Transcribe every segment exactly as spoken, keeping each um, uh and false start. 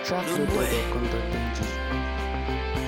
trackloader.com.ng.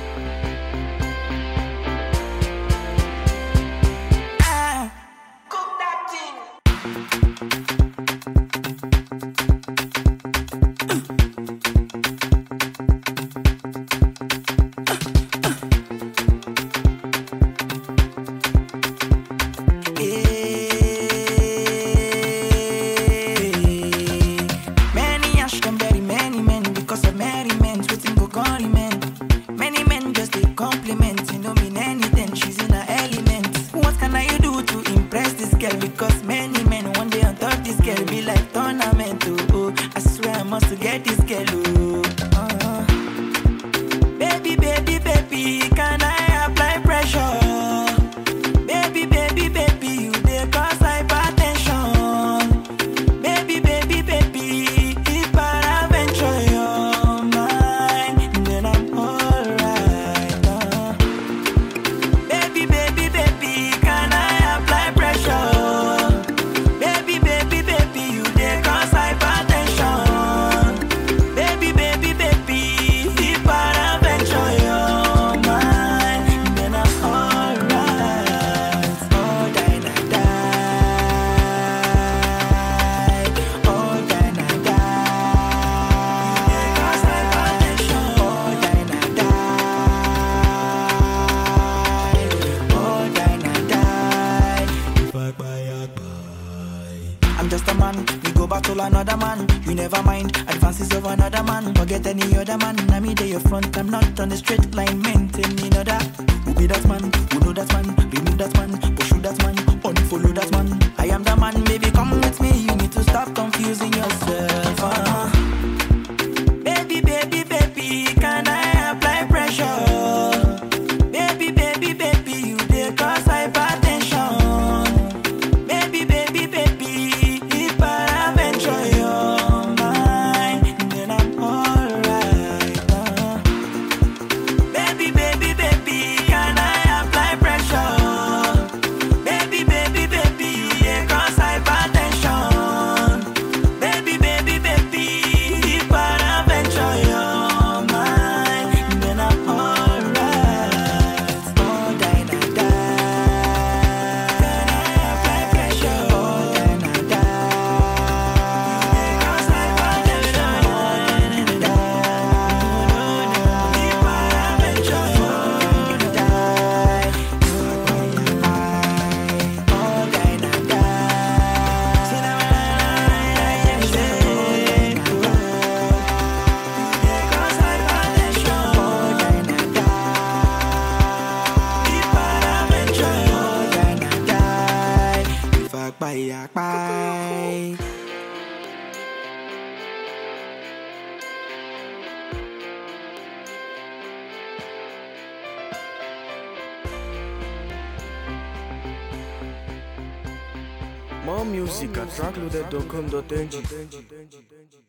Because many men one day on top this girl be like tournament, oh, oh. I swear I must get this girl, oh. uh. Baby, baby, baby, can I apply pressure? Baby, baby, baby, you dey cause hypertension. Baby, baby, baby, if I venture your mind, then I'm alright. uh. Baby, baby, baby, can I apply pressure? I'm just a man, we go battle another man. You never mind, advances of another man. Forget any other man, I'm me there your front. I'm not on the straight line, maintain other. Who be that man, who know that man? Remove that man, pursue that man, unfollow that man. I am the man, baby come with me. You need to stop confusing yourself. uh. Baby, baby, baby, can I apply pressure? Baby, baby, baby, you dey cause hypertension. Baby, baby, baby, if I venture your mind, then I'm alright. uh. Baby, baby, baby, can I apply pressure? Baby, baby, baby, you dey cause hypertension. Baby, baby, baby, if I venture your mind, then I'm alright. Oh, die, die, die. Can I apply pressure? Oh, die, die, die. Cause hypertension. Oh, die, die, die. If I venture your die. Oh, die, die, die. See now when I say, cause hypertension. Oh, die, die, die. If I venture your die, die, die. If I buy, I buy. More music at trackloader dot com dot ng.